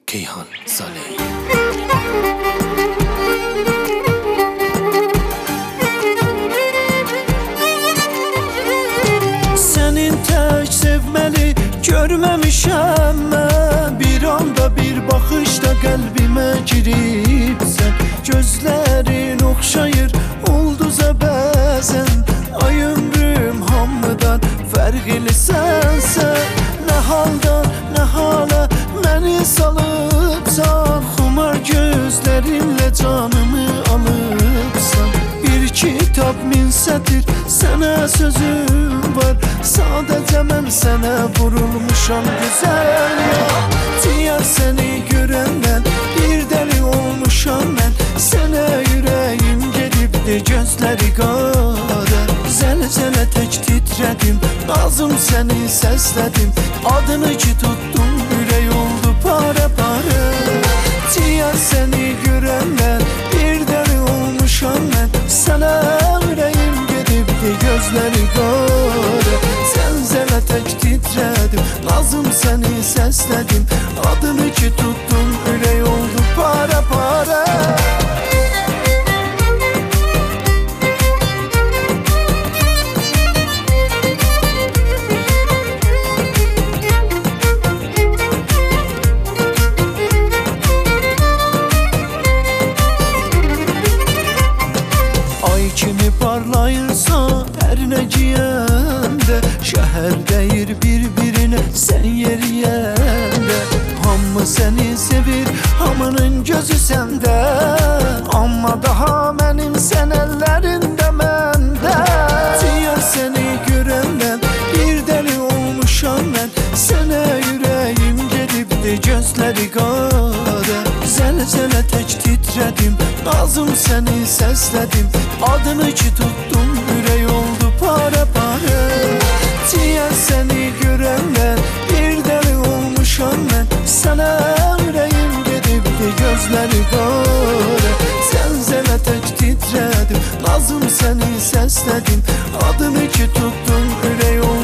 Keyhan Saleh. Senin tək sevməli görməmişəm mən. Bir anda bir baxışda qəlbimə giribsən. Gözlərin oxşayır ulduza bəzən. Ay ömrüm hamıdan fərqli sənsən. Nə haldan nə hala məni salıbsan. Xumar gözlərinlə canımı alıbsan. Bir kitab min sətir sənə sözüm var. Sadəcə mən sənə vurulmuşam güzel ya. Diyar səni görəndən bir dəli olmuşam mən. Sənə ürəyim gedibdi gözləri qara. Zəlzələ tək titrədim, nazım səni səslədim. Adını ki tutdum, ürək oldu para para. Diyar səni görəndən bir dəli olmuşam mən. Sənə ürəyim gedibdi gözləri qara. Zəlzələ tək titrədim, nazım səni səslədim. Adını ki tutdum, ürək oldu para para. Ay kimi parlayırsan hər nə giyəndə. Şəhər deyir bir-birinə sən yeriyəndə. Hamı səni sevir, hamının gözü səndə. Amma daha mənim sən əllərində məndə. Diyar səni görəndən bir dəli olmuşam mən. Sənə ürəyim gedibdi gözləri qara. Zəlzələ tək titrədim, nazım səni səslədim. Adını ki tutdum, ürək oldu para para. Diyar səni görəndən bir dəli olmuşam mən. Sənə ürəyim gedibdi gözləri qara. Zəlzələ tək titrədim, nazım səni səslədim. Adını ki tutdum, ürək oldu